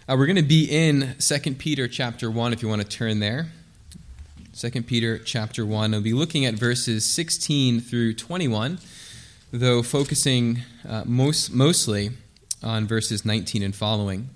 We're going to be in 2 Peter chapter 1, if you want to turn there. 2 Peter chapter 1. I'll be looking at verses 16 through 21, though focusing mostly on verses 19 and following.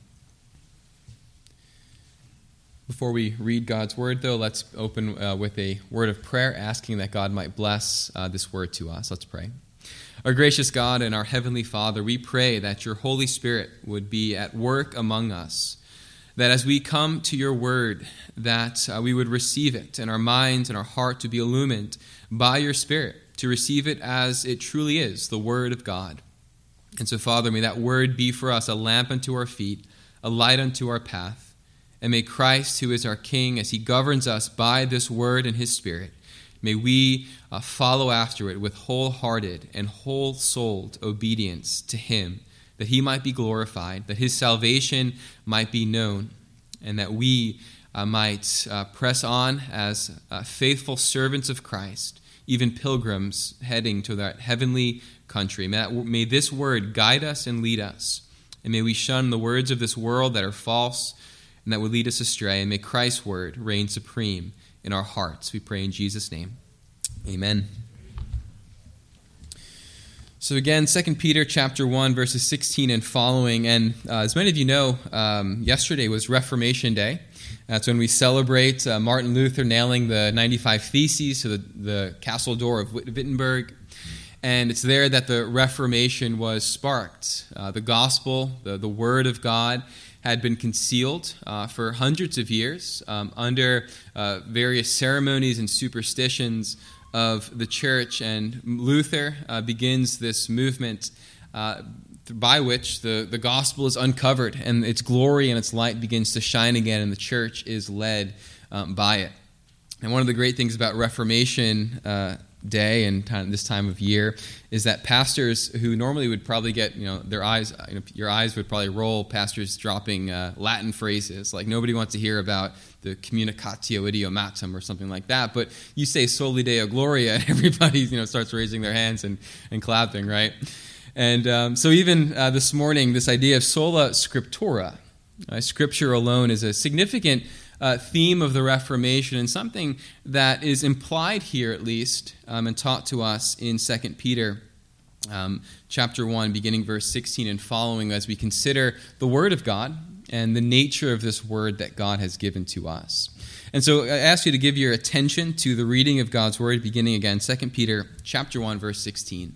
Before we read God's word, though, let's open with a word of prayer, asking that God might bless this word to us. Let's pray. Our gracious God and our Heavenly Father, we pray that your Holy Spirit would be at work among us, that as we come to your word, that we would receive it, and our minds and our heart to be illumined by your Spirit, to receive it as it truly is, the word of God. And so, Father, may that word be for us a lamp unto our feet, a light unto our path, and may Christ, who is our King, as he governs us by this word and his Spirit, may we follow after it with wholehearted and whole-souled obedience to him, that he might be glorified, that his salvation might be known, and that we might press on as faithful servants of Christ, even pilgrims heading to that heavenly country. May this word guide us and lead us, and may we shun the words of this world that are false and that would lead us astray, and may Christ's word reign supreme in our hearts. We pray in Jesus' name. Amen. So again, 2 Peter chapter 1, verses 16 and following. And as many of you know, yesterday was Reformation Day. That's when we celebrate Martin Luther nailing the 95 Theses to the castle door of Wittenberg. And it's there that the Reformation was sparked. The gospel, the word of God, had been concealed for hundreds of years under various ceremonies and superstitions of the church. And Luther begins this movement by which the gospel is uncovered and its glory and its light begins to shine again, and the church is led by it. And one of the great things about Reformation Day and this time of year is that pastors who normally would probably get, their eyes, your eyes would probably roll, pastors dropping Latin phrases, like nobody wants to hear about the communicatio idiomatum or something like that, but you say Soli Deo Gloria and everybody starts raising their hands and clapping, right? And so even this morning, this idea of sola scriptura, scripture alone, is a significant theme of the Reformation, and something that is implied here at least and taught to us in 2 Peter chapter 1, beginning verse 16 and following, as we consider the Word of God and the nature of this Word that God has given to us. And so I ask you to give your attention to the reading of God's Word, beginning again, 2 Peter chapter 1, verse 16.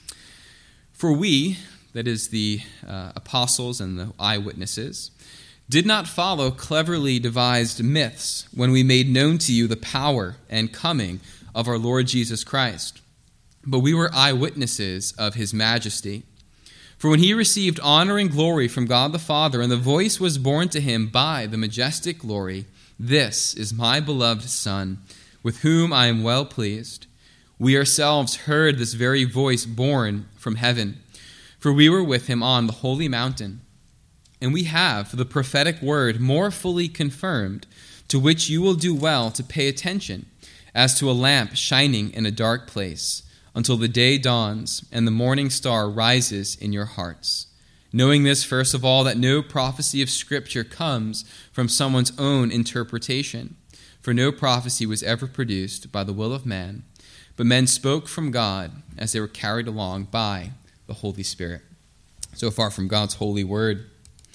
For we, that is the apostles and the eyewitnesses, did not follow cleverly devised myths when we made known to you the power and coming of our Lord Jesus Christ, but we were eyewitnesses of his majesty. For when he received honor and glory from God the Father, and the voice was borne to him by the majestic glory, "This is my beloved Son, with whom I am well pleased," we ourselves heard this very voice borne from heaven, for we were with him on the holy mountain. And we have the prophetic word more fully confirmed, to which you will do well to pay attention, as to a lamp shining in a dark place, until the day dawns and the morning star rises in your hearts. Knowing this, first of all, that no prophecy of Scripture comes from someone's own interpretation, for no prophecy was ever produced by the will of man, but men spoke from God as they were carried along by the Holy Spirit. So far from God's holy word.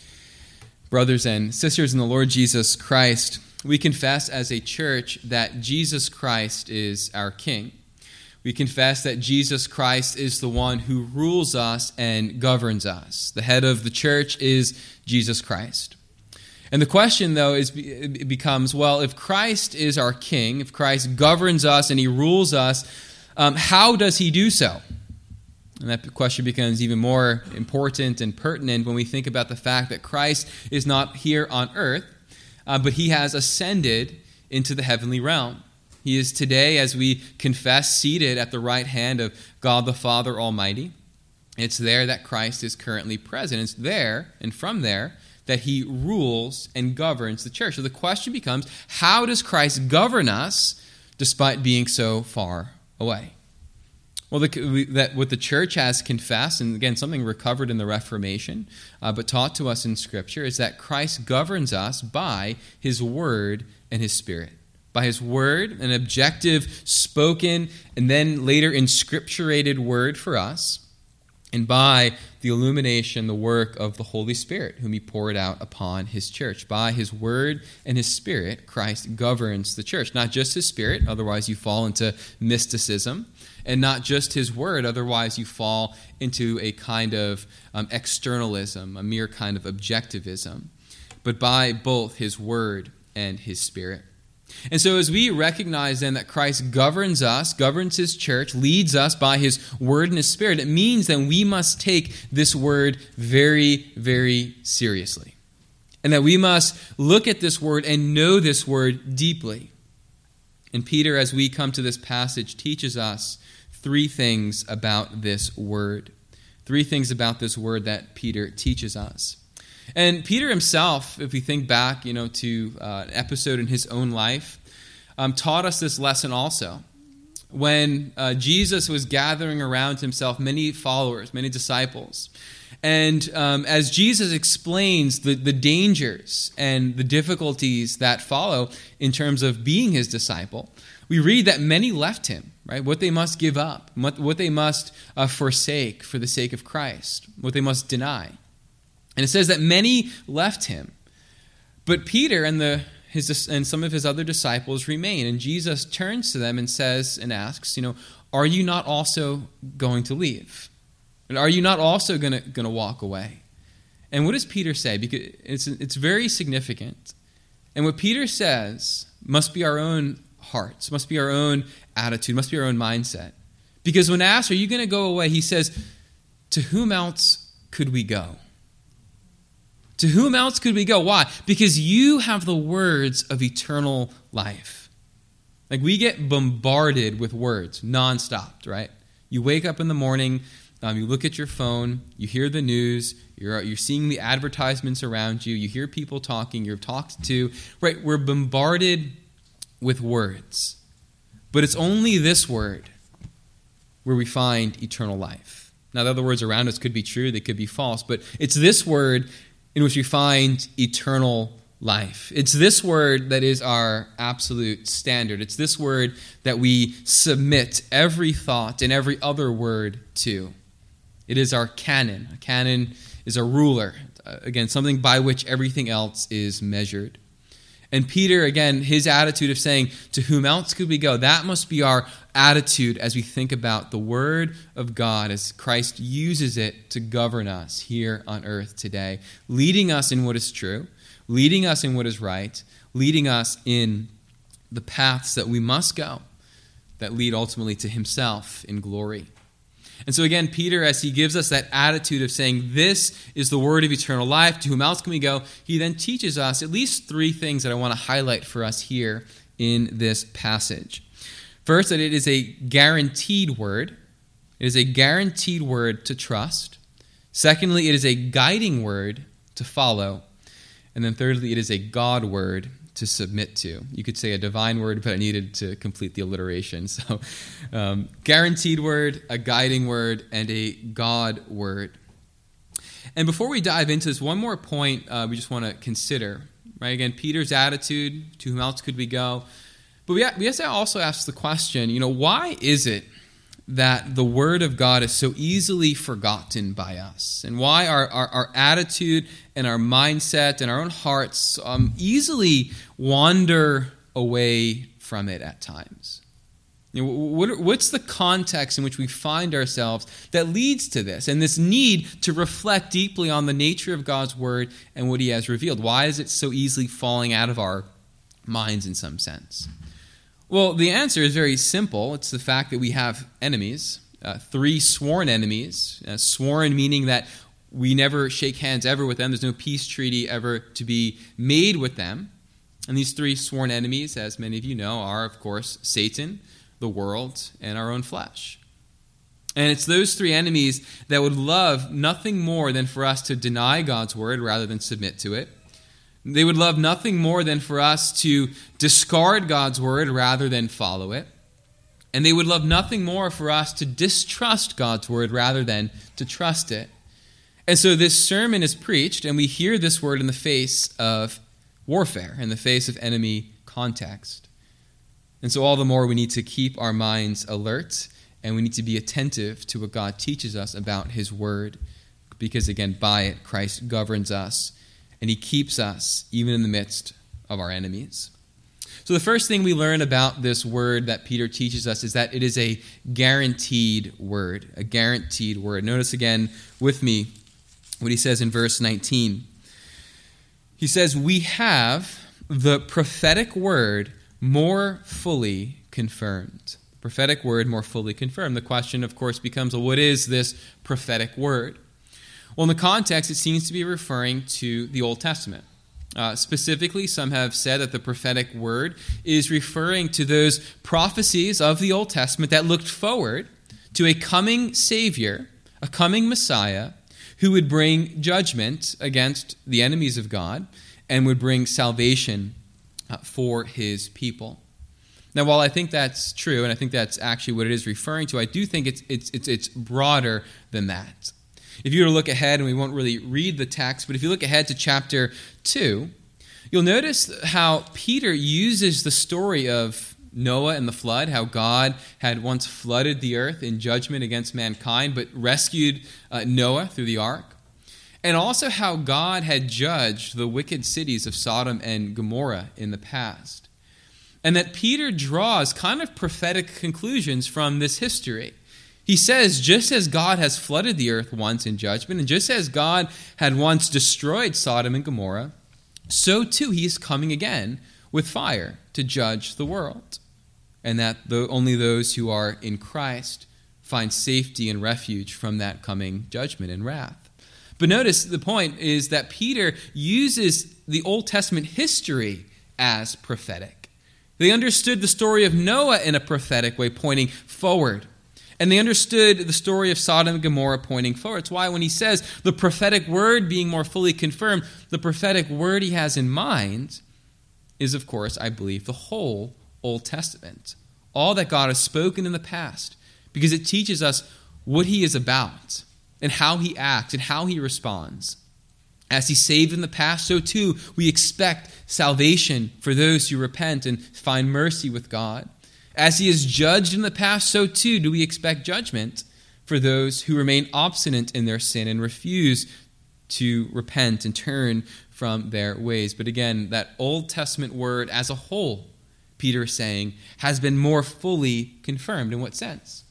Brothers and sisters in the Lord Jesus Christ, we confess as a church that Jesus Christ is our King. We confess that Jesus Christ is the one who rules us and governs us. The head of the church is Jesus Christ. And the question, though, becomes, well, if Christ is our King, if Christ governs us and he rules us, how does he do so? And that question becomes even more important and pertinent when we think about the fact that Christ is not here on earth, but he has ascended into the heavenly realm. He is today, as we confess, seated at the right hand of God the Father Almighty. It's there that Christ is currently present. It's there, and from there, that he rules and governs the church. So the question becomes, how does Christ govern us despite being so far away? Well, that what the church has confessed, and again, something recovered in the Reformation, but taught to us in Scripture, is that Christ governs us by his word and his Spirit. By his word, an objective, spoken, and then later inscripturated word for us, and by the illumination, the work of the Holy Spirit, whom he poured out upon his church. By his word and his Spirit, Christ governs the church. Not just his Spirit, otherwise you fall into mysticism, and not just his word, otherwise you fall into a kind of externalism, a mere kind of objectivism, but by both his word and his Spirit. And so as we recognize then that Christ governs us, governs his church, leads us by his word and his Spirit, it means that we must take this word very, very seriously. And that we must look at this word and know this word deeply. And Peter, as we come to this passage, teaches us three things about this word. Three things about this word that Peter teaches us. And Peter himself, if we think back, to an episode in his own life, taught us this lesson also. When Jesus was gathering around himself many followers, many disciples, and as Jesus explains the dangers and the difficulties that follow in terms of being his disciple, we read that many left him, right? What they must give up, what they must forsake for the sake of Christ, what they must deny. And it says that many left him, but Peter and some of his other disciples remain. And Jesus turns to them and says and asks, are you not also going to leave? And are you not also going to walk away? And what does Peter say? Because it's very significant. And what Peter says must be our own hearts, must be our own attitude, must be our own mindset. Because when asked, are you going to go away? He says, to whom else could we go? To whom else could we go? Why? Because you have the words of eternal life. Like we get bombarded with words nonstop, right? You wake up in the morning, you look at your phone, you hear the news, you're seeing the advertisements around you, you hear people talking, you're talked to, right? We're bombarded with words. But it's only this word where we find eternal life. Now, the other words around us could be true, they could be false, but it's this word in which we find eternal life. It's this word that is our absolute standard. It's this word that we submit every thought and every other word to. It is our canon. A canon is a ruler. Again, something by which everything else is measured. And Peter, again, his attitude of saying, to whom else could we go? That must be our attitude as we think about the Word of God, as Christ uses it to govern us here on earth today, leading us in what is true, leading us in what is right, leading us in the paths that we must go that lead ultimately to himself in glory. And so again, Peter, as he gives us that attitude of saying, this is the word of eternal life, to whom else can we go? He then teaches us at least three things that I want to highlight for us here in this passage. First, that it is a guaranteed word. It is a guaranteed word to trust. Secondly, it is a guiding word to follow. And then thirdly, it is a God word to submit to. You could say a divine word, but I needed to complete the alliteration. So, guaranteed word, a guiding word, and a God word. And before we dive into this, one more point we just want to consider. Right? Again, Peter's attitude, to whom else could we go? But we have to also ask the question, why is it that the Word of God is so easily forgotten by us? And why our attitude and our mindset and our own hearts easily wander away from it at times? What's the context in which we find ourselves that leads to this, and this need to reflect deeply on the nature of God's Word and what He has revealed? Why is it so easily falling out of our minds in some sense? Well, the answer is very simple. It's the fact that we have enemies, three sworn enemies. Sworn meaning that we never shake hands ever with them. There's no peace treaty ever to be made with them. And these three sworn enemies, as many of you know, are, of course, Satan, the world, and our own flesh. And it's those three enemies that would love nothing more than for us to deny God's word rather than submit to it. They would love nothing more than for us to discard God's word rather than follow it. And they would love nothing more for us to distrust God's word rather than to trust it. And so this sermon is preached, and we hear this word in the face of warfare, in the face of enemy context. And so all the more we need to keep our minds alert, and we need to be attentive to what God teaches us about his word, because again, by it, Christ governs us, and he keeps us even in the midst of our enemies. So the first thing we learn about this word that Peter teaches us is that it is a guaranteed word, a guaranteed word. Notice again with me what he says in verse 19. He says, "We have the prophetic word more fully confirmed." Prophetic word more fully confirmed. The question, of course, becomes, well, what is this prophetic word? Well, in the context, it seems to be referring to the Old Testament. Specifically, some have said that the prophetic word is referring to those prophecies of the Old Testament that looked forward to a coming Savior, a coming Messiah, who would bring judgment against the enemies of God and would bring salvation for his people. Now, while I think that's true, and I think that's actually what it is referring to, I do think it's broader than that. If you were to look ahead, and we won't really read the text, but if you look ahead to chapter 2, you'll notice how Peter uses the story of Noah and the flood, how God had once flooded the earth in judgment against mankind, but rescued Noah through the ark. And also how God had judged the wicked cities of Sodom and Gomorrah in the past. And that Peter draws kind of prophetic conclusions from this history. He says, just as God has flooded the earth once in judgment, and just as God had once destroyed Sodom and Gomorrah, so too he is coming again with fire to judge the world. And that only those who are in Christ find safety and refuge from that coming judgment and wrath. But notice the point is that Peter uses the Old Testament history as prophetic. They understood the story of Noah in a prophetic way, pointing forward. And they understood the story of Sodom and Gomorrah pointing forward. It's why when he says the prophetic word being more fully confirmed, the prophetic word he has in mind is, of course, I believe, the whole Old Testament. All that God has spoken in the past, because it teaches us what he is about and how he acts and how he responds. As he saved in the past, so too we expect salvation for those who repent and find mercy with God. As he has judged in the past, so too do we expect judgment for those who remain obstinate in their sin and refuse to repent and turn from their ways. But again, that Old Testament word as a whole, Peter is saying, has been more fully confirmed. In what sense?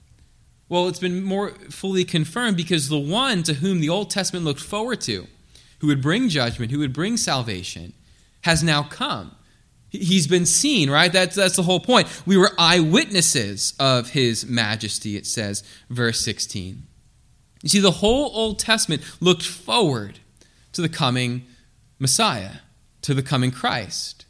Well, it's been more fully confirmed because the one to whom the Old Testament looked forward to, who would bring judgment, who would bring salvation, has now come. He's been seen, right? That's the whole point. We were eyewitnesses of his majesty, it says, verse 16. You see, the whole Old Testament looked forward to the coming Messiah, to the coming Christ.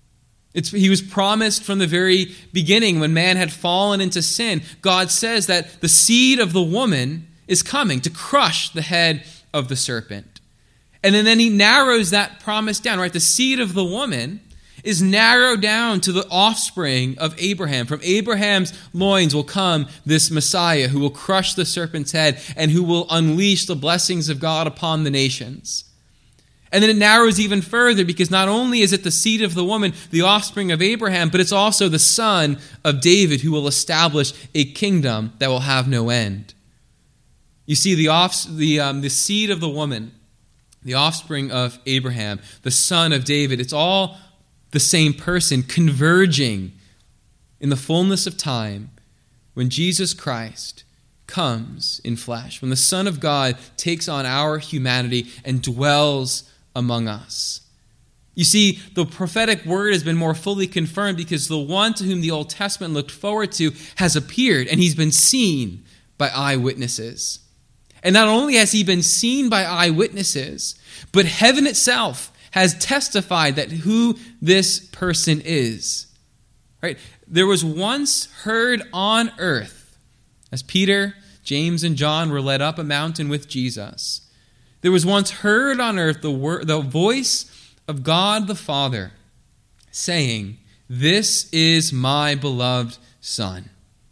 He was promised from the very beginning when man had fallen into sin. God says that the seed of the woman is coming to crush the head of the serpent. And then he narrows that promise down, right? The seed of the woman is narrowed down to the offspring of Abraham. From Abraham's loins will come this Messiah who will crush the serpent's head and who will unleash the blessings of God upon the nations. And then it narrows even further because not only is it the seed of the woman, the offspring of Abraham, but it's also the son of David who will establish a kingdom that will have no end. You see, the seed of the woman, the offspring of Abraham, the son of David, it's all the same person converging in the fullness of time when Jesus Christ comes in flesh, when the Son of God takes on our humanity and dwells among us. You see, the prophetic word has been more fully confirmed because the one to whom the Old Testament looked forward to has appeared, and he's been seen by eyewitnesses. And not only has he been seen by eyewitnesses, but heaven itself has testified that who this person is. Right? There was once heard on earth, as Peter, James, and John were led up a mountain with Jesus, there was once heard on earth the voice of God the Father saying, "This is my beloved Son,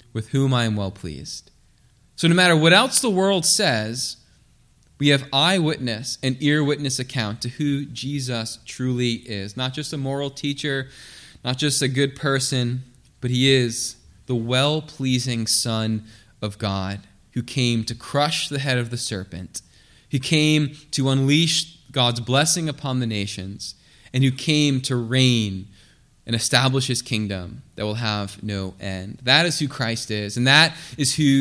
with whom I am well pleased. So no matter what else the world says, we have eyewitness and ear witness account to who Jesus truly is. Not just a moral teacher, not just a good person, but he is the well-pleasing Son of God who came to crush the head of the serpent, who came to unleash God's blessing upon the nations, and who came to reign and establish his kingdom that will have no end. That is who Christ is, and that is who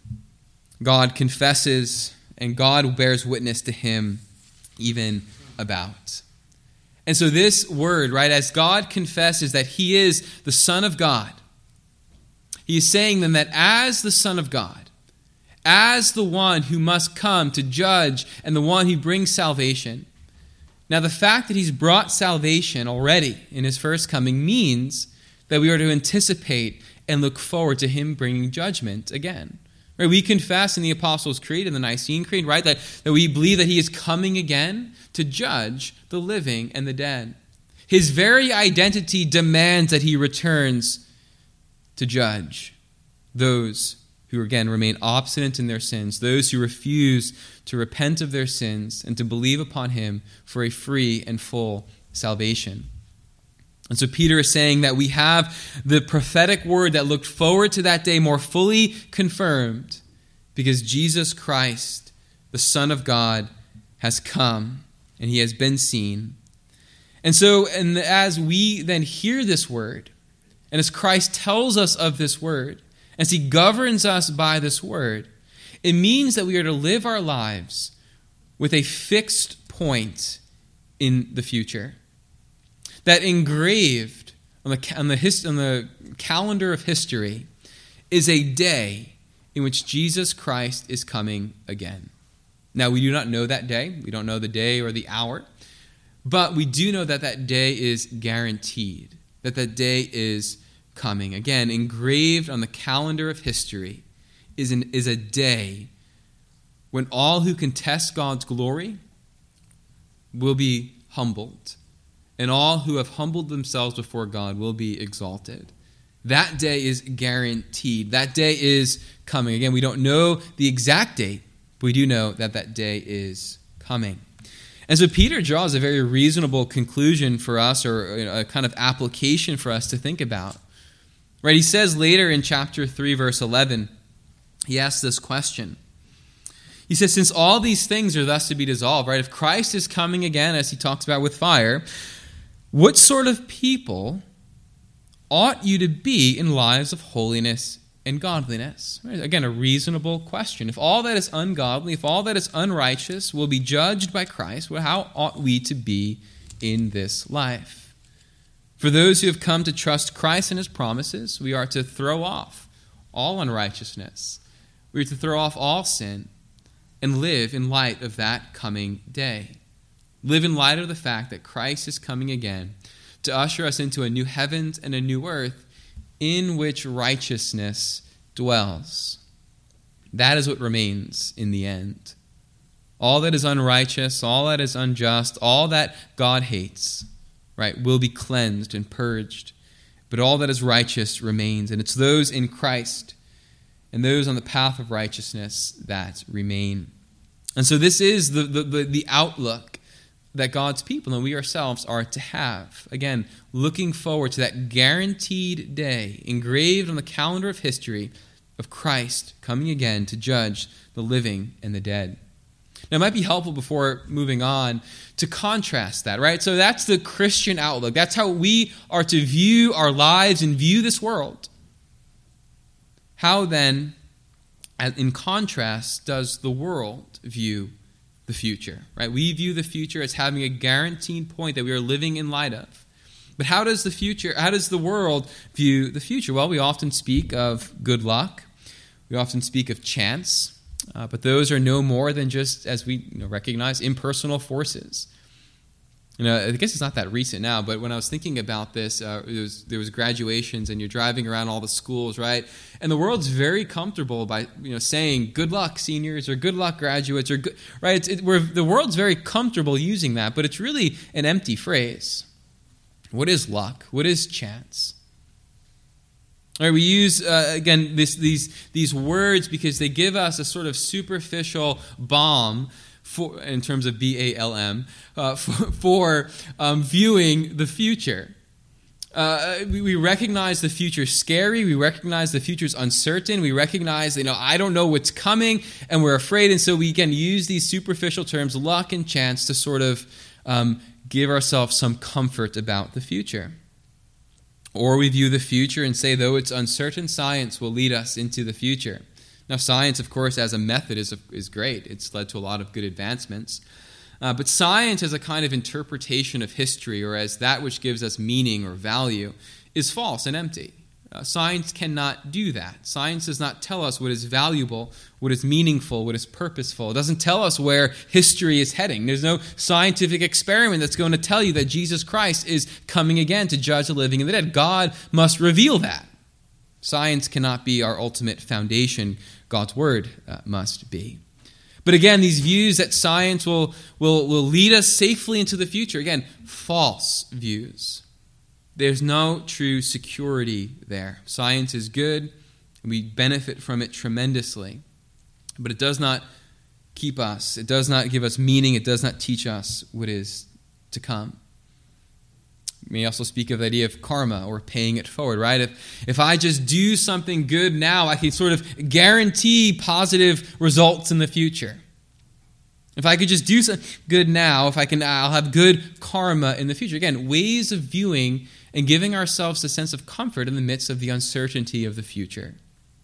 God confesses and God bears witness to him even about. And so this word, right, as God confesses that he is the Son of God, he is saying then that as the Son of God, as the one who must come to judge and the one who brings salvation. Now the fact that he's brought salvation already in his first coming means that we are to anticipate and look forward to him bringing judgment again. Right? We confess in the Apostles' Creed and the Nicene Creed, right, that we believe that he is coming again to judge the living and the dead. His very identity demands that he returns to judge those who, again, remain obstinate in their sins, those who refuse to repent of their sins and to believe upon him for a free and full salvation. And so Peter is saying that we have the prophetic word that looked forward to that day more fully confirmed because Jesus Christ, the Son of God, has come and he has been seen. And so, and as we then hear this word, and as Christ tells us of this word, as he governs us by this word, it means that we are to live our lives with a fixed point in the future. That engraved on the calendar of history is a day in which Jesus Christ is coming again. Now, we do not know that day. We don't know the day or the hour. But we do know that that day is guaranteed, that that day is coming. Again, engraved on the calendar of history is a day when all who contest God's glory will be humbled, and all who have humbled themselves before God will be exalted. That day is guaranteed. That day is coming. Again, we don't know the exact date, but we do know that that day is coming. And so Peter draws a very reasonable conclusion for us, or a kind of application for us to think about. Right? He says later in chapter 3, verse 11, he asks this question. He says, since all these things are thus to be dissolved, right? If Christ is coming again, as he talks about with fire, what sort of people ought you to be in lives of holiness and godliness? Right? Again, a reasonable question. If all that is ungodly, if all that is unrighteous will be judged by Christ, well, how ought we to be in this life? For those who have come to trust Christ and his promises, we are to throw off all unrighteousness. We are to throw off all sin and live in light of that coming day. Live in light of the fact that Christ is coming again to usher us into a new heavens and a new earth in which righteousness dwells. That is what remains in the end. All that is unrighteous, all that is unjust, all that God hates, right, will be cleansed and purged. But all that is righteous remains. And it's those in Christ and those on the path of righteousness that remain. And so this is the outlook that God's people and we ourselves are to have. Again, looking forward to that guaranteed day engraved on the calendar of history of Christ coming again to judge the living and the dead. Now, it might be helpful before moving on to contrast that, right? So that's the Christian outlook. That's how we are to view our lives and view this world. How then, in contrast, does the world view the future, right? We view the future as having a guaranteed point that we are living in light of. But how does the world view the future? Well, we often speak of good luck. We often speak of chance. But those are no more than just, as we recognize, impersonal forces. I guess it's not that recent now, but when I was thinking about this, there was graduations, and you're driving around all the schools, right? And the world's very comfortable by saying "good luck, seniors" or "good luck, graduates," or good, right? The world's very comfortable using that, but it's really an empty phrase. What is luck? What is chance? All right, we use, again, these words because they give us a sort of superficial balm in terms of BALM, for viewing the future. We recognize the future's scary. We recognize the future's uncertain. We recognize, I don't know what's coming, and we're afraid. And so we can use these superficial terms, luck and chance, to sort of give ourselves some comfort about the future. Or we view the future and say, though it's uncertain, science will lead us into the future. Now, science, of course, as a method is great. It's led to a lot of good advancements. But science as a kind of interpretation of history, or as that which gives us meaning or value, is false and empty. Science cannot do that. Science does not tell us what is valuable, what is meaningful, what is purposeful. It doesn't tell us where history is heading. There's no scientific experiment that's going to tell you that Jesus Christ is coming again to judge the living and the dead. God must reveal that. Science cannot be our ultimate foundation. God's word must be. But again, these views that science will lead us safely into the future, again, false views. There's no true security there. Science is good, and we benefit from it tremendously. But it does not keep us. It does not give us meaning. It does not teach us what is to come. We may also speak of the idea of karma, or paying it forward, right? If I just do something good now, I can sort of guarantee positive results in the future. If I could just do something good now, I'll have good karma in the future. Again, ways of viewing and giving ourselves a sense of comfort in the midst of the uncertainty of the future.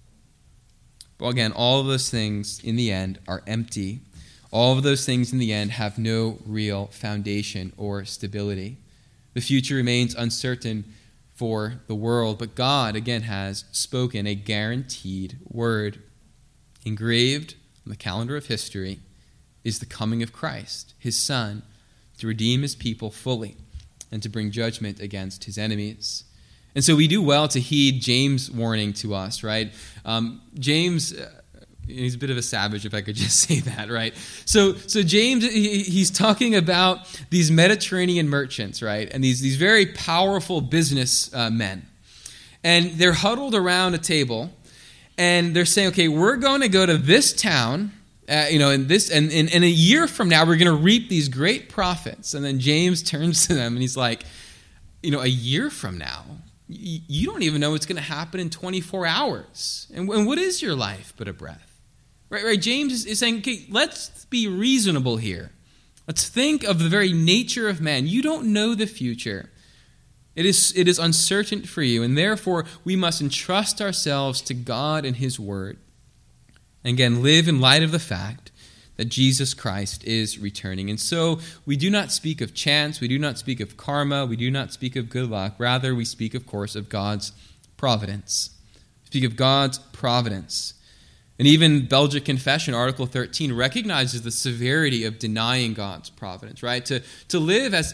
Well, again, all of those things in the end are empty. All of those things in the end have no real foundation or stability. The future remains uncertain for the world, but God, again, has spoken a guaranteed word. Engraved on the calendar of history is the coming of Christ, his Son, to redeem his people fully and to bring judgment against his enemies. And so we do well to heed James' warning to us, right? James, he's a bit of a savage, if I could just say that, right? So James, he's talking about these Mediterranean merchants, right? And these very powerful business men. And they're huddled around a table, and they're saying, okay, we're going to go to this town, in a year from now, we're going to reap these great profits. And then James turns to them and he's like, a year from now, you don't even know what's going to happen in 24 hours. And what is your life but a breath? Right? James is saying, okay, let's be reasonable here. Let's think of the very nature of man. You don't know the future. It is uncertain for you, and therefore we must entrust ourselves to God and his word. And again, live in light of the fact that Jesus Christ is returning. And so we do not speak of chance, we do not speak of karma, we do not speak of good luck. Rather, we speak, of course, of God's providence. We speak of God's providence. And even Belgic Confession, Article 13, recognizes the severity of denying God's providence, right? To live as,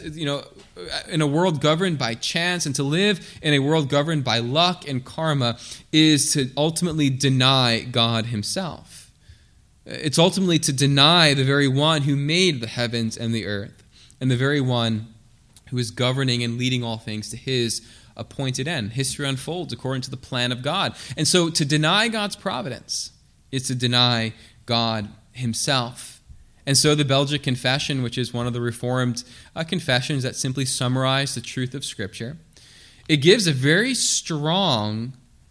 in a world governed by chance, and to live in a world governed by luck and karma is to ultimately deny God himself. It's ultimately to deny the very one who made the heavens and the earth, and the very one who is governing and leading all things to his appointed end. History unfolds according to the plan of God. And so to deny God's providence is to deny God himself. And so the Belgic Confession, which is one of the Reformed confessions that simply summarize the truth of Scripture, it gives a very strong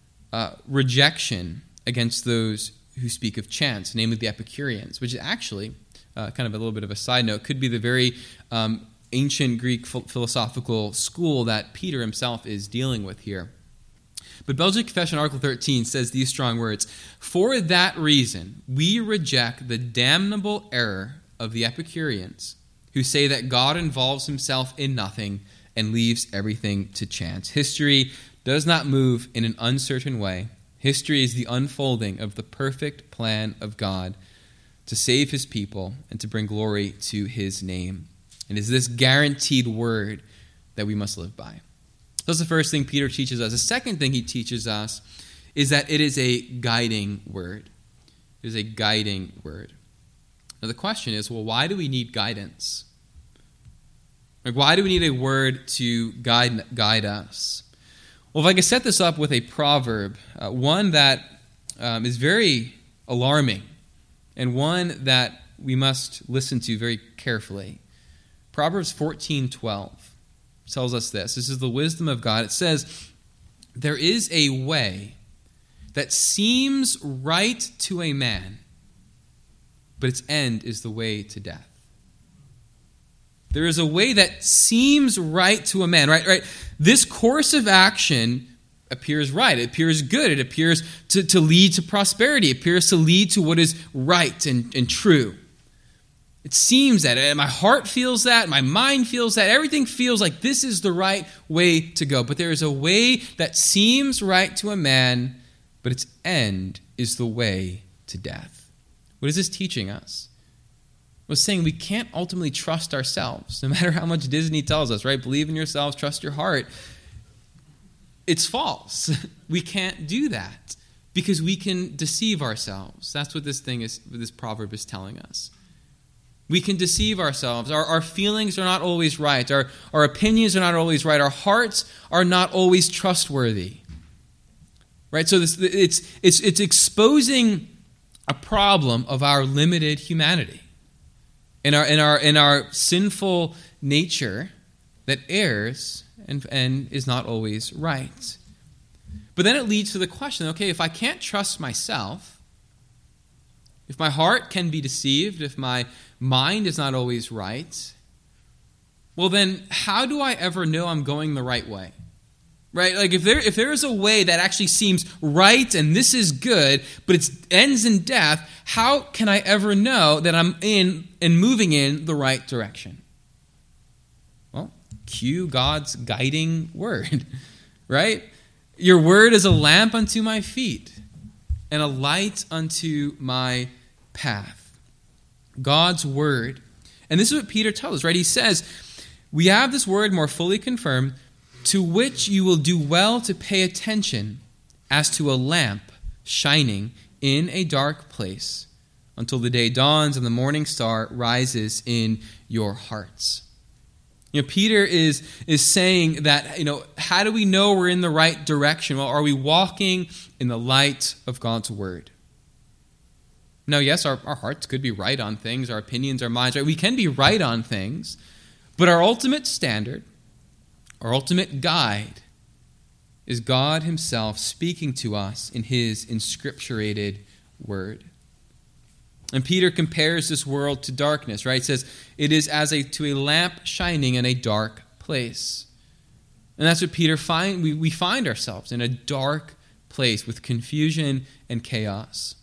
rejection against those who speak of chance, namely the Epicureans, which is actually, kind of a little bit of a side note, could be the very ancient Greek philosophical school that Peter himself is dealing with here. But Belgic Confession, Article 13, says these strong words: "For that reason, we reject the damnable error of the Epicureans, who say that God involves himself in nothing and leaves everything to chance. History does not move in an uncertain way. History is the unfolding of the perfect plan of God to save his people and to bring glory to his name. And it is this guaranteed word that we must live by." That's the first thing Peter teaches us. The second thing he teaches us is that it is a guiding word. It is a guiding word. Now the question is, well, why do we need guidance? Like, why do we need a word to guide us? Well, if I could set this up with a proverb, one that is very alarming and one that we must listen to very carefully. Proverbs 14:12 tells us this. This is the wisdom of God. It says, "There is a way that seems right to a man, but its end is the way to death." There is a way that seems right to a man, right? This course of action appears right. It appears good. It appears to lead to prosperity. It appears to lead to what is right and true. It seems that. And my heart feels that. My mind feels that. Everything feels like this is the right way to go. But there is a way that seems right to a man, but its end is the way to death. What is this teaching us? Was saying we can't ultimately trust ourselves, no matter how much Disney tells us, right? Believe in yourselves, trust your heart. It's false. We can't do that because we can deceive ourselves. That's what this proverb is telling us. We can deceive ourselves. Our feelings are not always right. Our opinions are not always right. Our hearts are not always trustworthy. Right? So it's exposing a problem of our limited humanity. In our sinful nature that errs and is not always right. But then it leads to the question, okay, if I can't trust myself, if my heart can be deceived, if my mind is not always right, well then how do I ever know I'm going the right way? Right? Like if there is a way that actually seems right and this is good, but it ends in death, how can I ever know that I'm in and moving in the right direction? Well, cue God's guiding word, right? Your word is a lamp unto my feet and a light unto my path. God's word. And this is what Peter tells us, right? He says, we have this word more fully confirmed, to which you will do well to pay attention as to a lamp shining in a dark place until the day dawns and the morning star rises in your hearts. Peter is saying that, how do we know we're in the right direction? Well, are we walking in the light of God's word? Now, yes, our hearts could be right on things, our opinions, our minds, right? We can be right on things, but our ultimate standard, our ultimate guide, is God himself speaking to us in his inscripturated word. And Peter compares this world to darkness, right? He says, it is as to a lamp shining in a dark place. And that's what Peter we find ourselves in a dark place with confusion and chaos.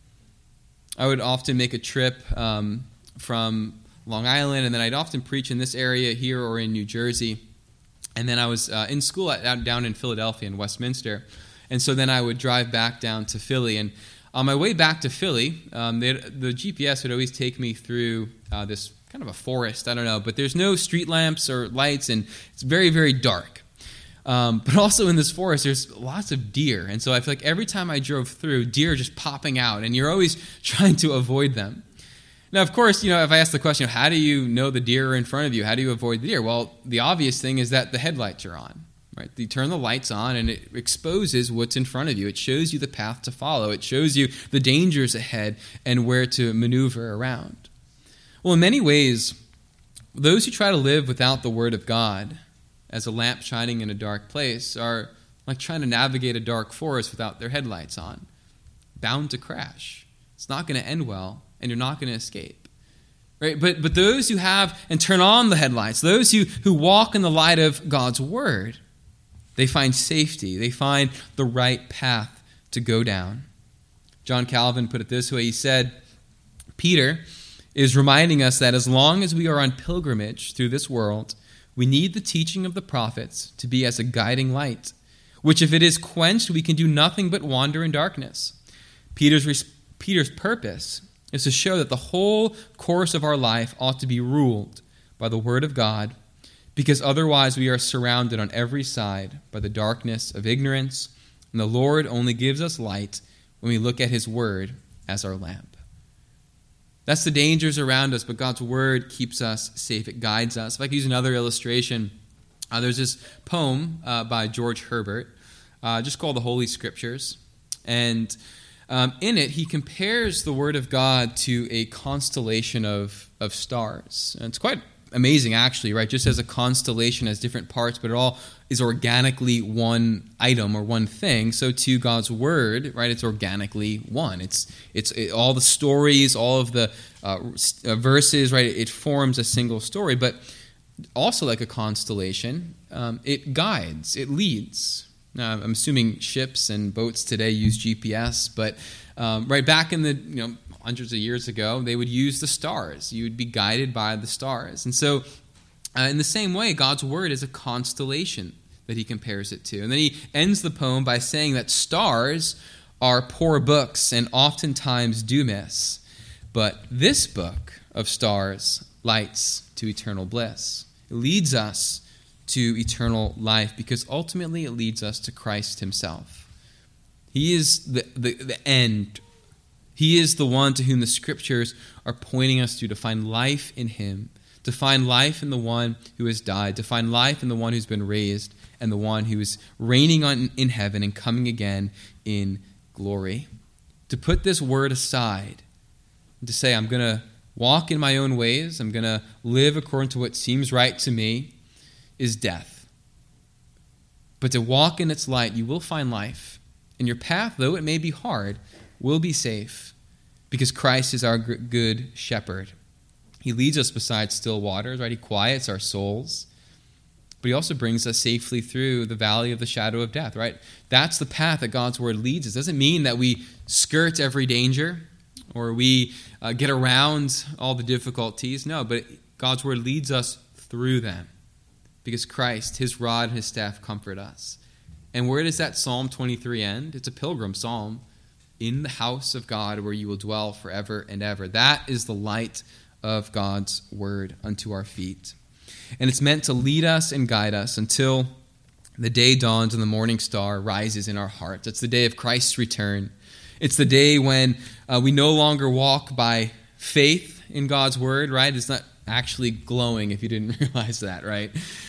I would often make a trip from Long Island, and then I'd often preach in this area here or in New Jersey. And then I was in school down in Philadelphia in Westminster. And so then I would drive back down to Philly. And on my way back to Philly, the GPS would always take me through this kind of a forest, I don't know. But there's no street lamps or lights, and it's very, very dark. But also in this forest, there's lots of deer. And so I feel like every time I drove through, deer are just popping out. And you're always trying to avoid them. Now, of course, if I ask the question, how do you know the deer are in front of you? How do you avoid the deer? Well, the obvious thing is that the headlights are on, right? You turn the lights on, and it exposes what's in front of you. It shows you the path to follow. It shows you the dangers ahead and where to maneuver around. Well, in many ways, those who try to live without the Word of God as a lamp shining in a dark place are like trying to navigate a dark forest without their headlights on, bound to crash. It's not going to end well, and you're not going to escape. Right? But those who have and turn on the headlights, those who walk in the light of God's word, they find safety. They find the right path to go down. John Calvin put it this way. He said, Peter is reminding us that as long as we are on pilgrimage through this world, we need the teaching of the prophets to be as a guiding light, which if it is quenched, we can do nothing but wander in darkness. Peter's purpose is to show that the whole course of our life ought to be ruled by the Word of God, because otherwise we are surrounded on every side by the darkness of ignorance, and the Lord only gives us light when we look at His Word as our lamp. That's the dangers around us, but God's Word keeps us safe. It guides us. If I could use another illustration, there's this poem by George Herbert just called the Holy Scriptures. And in it, he compares the Word of God to a constellation of stars. And it's quite amazing, actually, right? Just as a constellation has different parts, but it all is organically one item or one thing. So too, God's Word, right? It's organically one. It's all the stories, all of the verses, right? It forms a single story, but also like a constellation, it guides, it leads. Now, I'm assuming ships and boats today use GPS, but right back in the hundreds of years ago, they would use the stars. You would be guided by the stars. And so in the same way, God's Word is a constellation that he compares it to. And then he ends the poem by saying that stars are poor books and oftentimes do miss, but this book of stars lights to eternal bliss. It leads us to eternal life because ultimately it leads us to Christ himself. He is the end. He is the one to whom the Scriptures are pointing us to find life in him, to find life in the one who has died, to find life in the one who's been raised, and the one who is reigning in heaven and coming again in glory. To put this word aside and to say, I'm going to walk in my own ways, I'm going to live according to what seems right to me, is death. But to walk in its light, you will find life. And your path, though it may be hard, will be safe because Christ is our good shepherd. He leads us beside still waters, right? He quiets our souls. But he also brings us safely through the valley of the shadow of death, right? That's the path that God's Word leads us. It doesn't mean that we skirt every danger or we get around all the difficulties. No, but God's Word leads us through them because Christ, his rod and his staff comfort us. And where does that Psalm 23 end? It's a pilgrim psalm. In the house of God where you will dwell forever and ever. That is the light of God's Word unto our feet. And it's meant to lead us and guide us until the day dawns and the morning star rises in our hearts. It's the day of Christ's return. It's the day when we no longer walk by faith in God's Word, right? It's not actually glowing if you didn't realize that, right?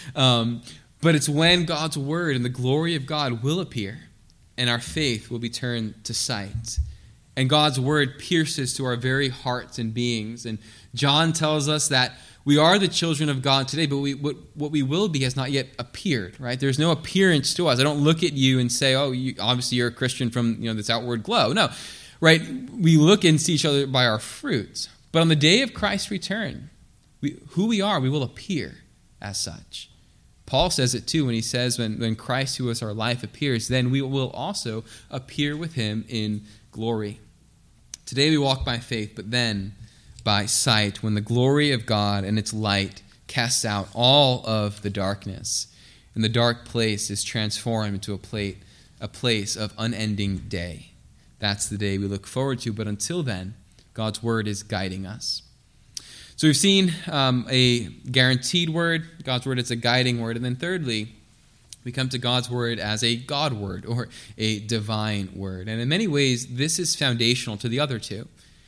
But it's when God's Word and the glory of God will appear and our faith will be turned to sight. And God's Word pierces to our very hearts and beings. And John tells us that we are the children of God today, but what we will be has not yet appeared, right? There's no appearance to us. I don't look at you and say, oh, obviously you're a Christian from this outward glow. No, right? We look and see each other by our fruits. But on the day of Christ's return, who we are, we will appear as such. Paul says it too when he says when Christ, who is our life, appears, then we will also appear with him in glory. Today we walk by faith, but then by sight, when the glory of God and its light casts out all of the darkness, and the dark place is transformed into a place of unending day. That's the day we look forward to, but until then, God's Word is guiding us. So we've seen a guaranteed word. God's Word is a guiding word. And then thirdly, we come to God's Word as a God word or a divine word. And in many ways, this is foundational to the other two.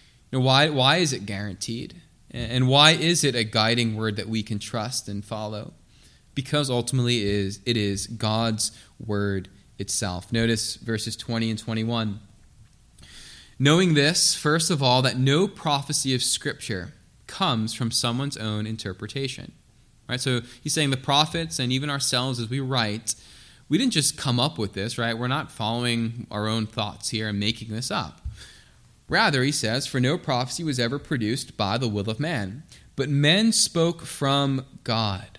Why is it guaranteed? And why is it a guiding word that we can trust and follow? Because ultimately it is God's Word itself. Notice verses 20 and 21. Knowing this, first of all, that no prophecy of Scripture comes from someone's own interpretation. Right? So he's saying the prophets and even ourselves as we write, we didn't just come up with this, right? We're not following our own thoughts here and making this up. Rather, he says, for no prophecy was ever produced by the will of man, but men spoke from God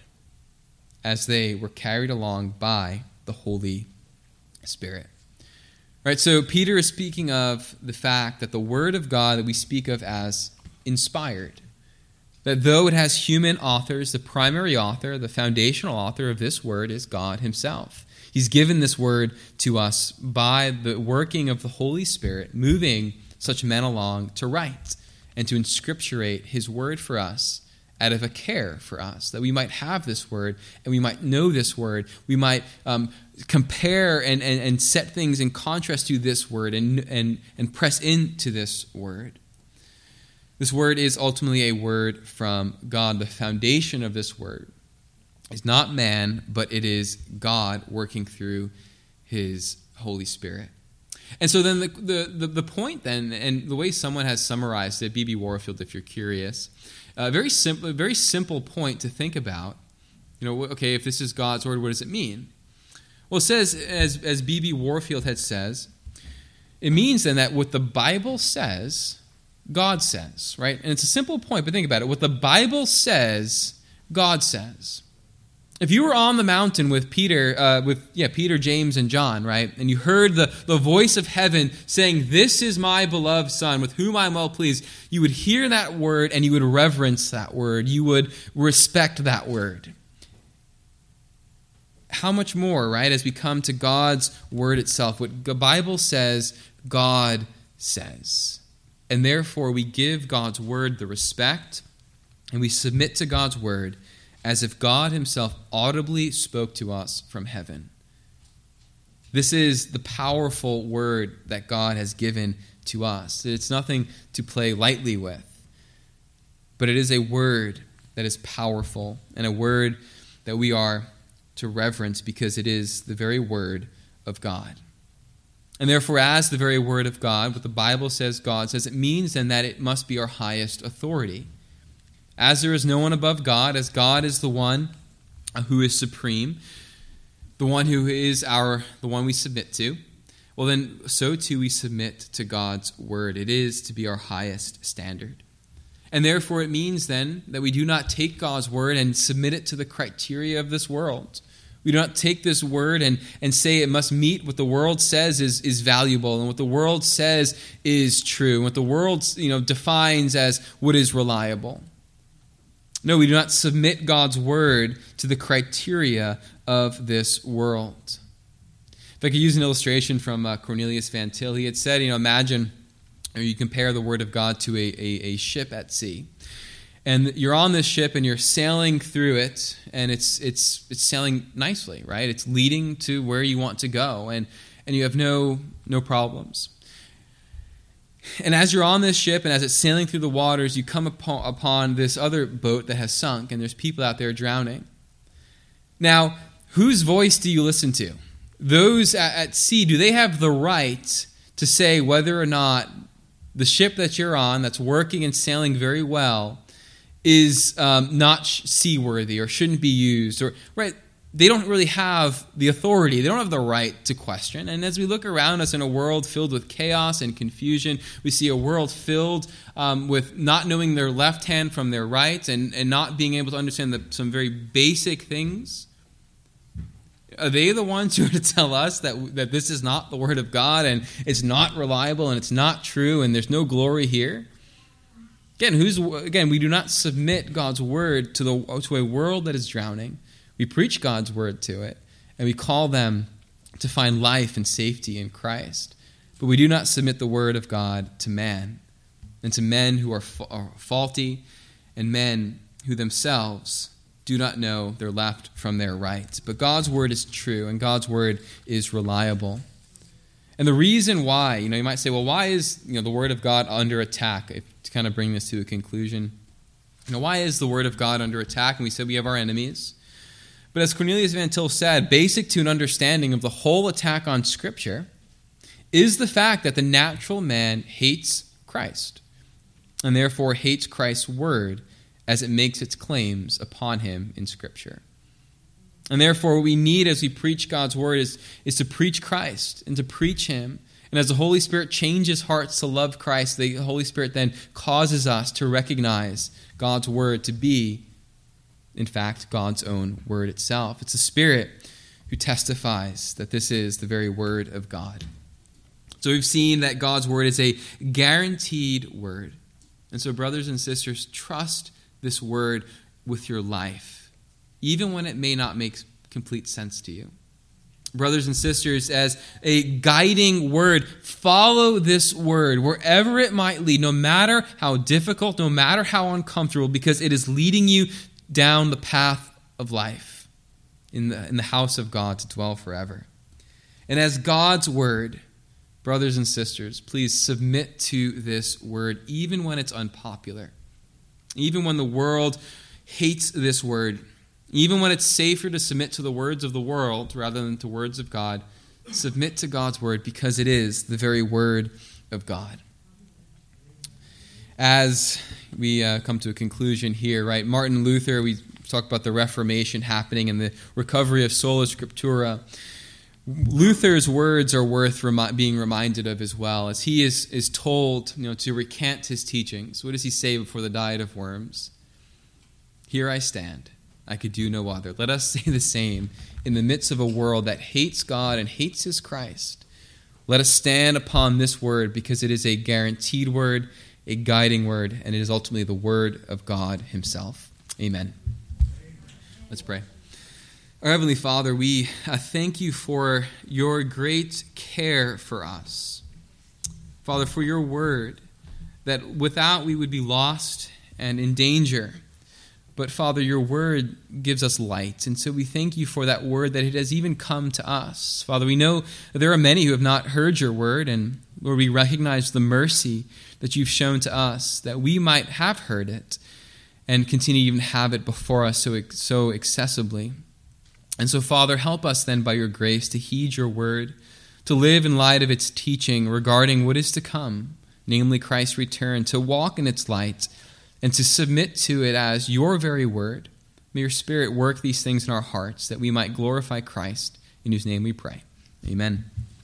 as they were carried along by the Holy Spirit. Right? So Peter is speaking of the fact that the Word of God that we speak of as inspired, that though it has human authors, the primary author, the foundational author of this word is God himself. He's given this word to us by the working of the Holy Spirit, moving such men along to write and to inscripturate his word for us out of a care for us, that we might have this word and we might know this word. We might compare and set things in contrast to this word and press into this word. This word is ultimately a word from God. The foundation of this word is not man, but it is God working through his Holy Spirit. And so then the point then, and the way someone has summarized it, B.B. Warfield, if you're curious, a very simple point to think about. Okay, if this is God's word, what does it mean? Well, it says, as B.B. Warfield had says, it means then that what the Bible says, God says, right? And it's a simple point, but think about it. What the Bible says, God says. If you were on the mountain with Peter, Peter, James, and John, right, and you heard the voice of heaven saying, "This is my beloved Son, with whom I am well pleased," you would hear that word and you would reverence that word. You would respect that word. How much more, right, as we come to God's word itself? What the Bible says, God says. And therefore, we give God's word the respect, and we submit to God's word as if God himself audibly spoke to us from heaven. This is the powerful word that God has given to us. It's nothing to play lightly with, but it is a word that is powerful and a word that we are to reverence because it is the very word of God. And therefore, as the very word of God, what the Bible says God says, it means then that it must be our highest authority. As there is no one above God, as God is the one who is supreme, the one who is the one we submit to, well then, so too we submit to God's word. It is to be our highest standard. And therefore it means then that we do not take God's word and submit it to the criteria of this world. We do not take this word and say it must meet what the world says is valuable and what the world says is true, and what the world defines as what is reliable. No, we do not submit God's word to the criteria of this world. If I could use an illustration from Cornelius Van Til, he had said, imagine, or you compare the word of God to a ship at sea. And you're on this ship and you're sailing through it, and it's sailing nicely, right? It's leading to where you want to go, and you have no problems. And as you're on this ship and as it's sailing through the waters, you come upon this other boat that has sunk, and there's people out there drowning. Now, whose voice do you listen to? Those at sea, do they have the right to say whether or not the ship that you're on, that's working and sailing very well, is not seaworthy or shouldn't be used? Or right? They don't really have the authority. They don't have the right to question. And as we look around us in a world filled with chaos and confusion, we see a world filled with not knowing their left hand from their right and not being able to understand some very basic things. Are they the ones who are to tell us that this is not the word of God and it's not reliable and it's not true and there's no glory here? Again, we do not submit God's word to a world that is drowning. We preach God's word to it, and we call them to find life and safety in Christ. But we do not submit the word of God to man, and to men who are faulty, and men who themselves do not know their left from their right. But God's word is true, and God's word is reliable. And the reason why, you might say, well, why is the word of God under attack? To kind of bring this to a conclusion, why is the word of God under attack? And we said we have our enemies. But as Cornelius Van Til said, basic to an understanding of the whole attack on Scripture is the fact that the natural man hates Christ and therefore hates Christ's word as it makes its claims upon him in Scripture. And therefore what we need as we preach God's word is to preach Christ and to preach him. And as the Holy Spirit changes hearts to love Christ, the Holy Spirit then causes us to recognize God's word to be, in fact, God's own word itself. It's the Spirit who testifies that this is the very word of God. So we've seen that God's word is a guaranteed word. And so, brothers and sisters, trust this word with your life, even when it may not make complete sense to you. Brothers and sisters, as a guiding word, follow this word wherever it might lead, no matter how difficult, no matter how uncomfortable, because it is leading you down the path of life in the house of God to dwell forever. And as God's word, brothers and sisters, please submit to this word even when it's unpopular, even when the world hates this word, even when it's safer to submit to the words of the world rather than to words of God. Submit to God's word because it is the very word of God. As we come to a conclusion here, right? Martin Luther, we talk about the Reformation happening and the recovery of sola scriptura. Luther's words are worth being reminded of as well, as he is told, to recant his teachings. What does he say before the diet of worms? Here I stand. I could do no other. Let us say the same in the midst of a world that hates God and hates his Christ. Let us stand upon this word because it is a guaranteed word, a guiding word, and it is ultimately the word of God himself. Amen. Let's pray. Our Heavenly Father, we thank you for your great care for us. Father, for your word, that without we would be lost and in danger. But Father, your word gives us light. And so we thank you for that word, that it has even come to us. Father, we know that there are many who have not heard your word. And Lord, we recognize the mercy that you've shown to us, that we might have heard it and continue to even have it before us so accessibly. And so, Father, help us then by your grace to heed your word, to live in light of its teaching regarding what is to come, namely Christ's return, to walk in its light, and to submit to it as your very word. May your Spirit work these things in our hearts, that we might glorify Christ, in whose name we pray. Amen.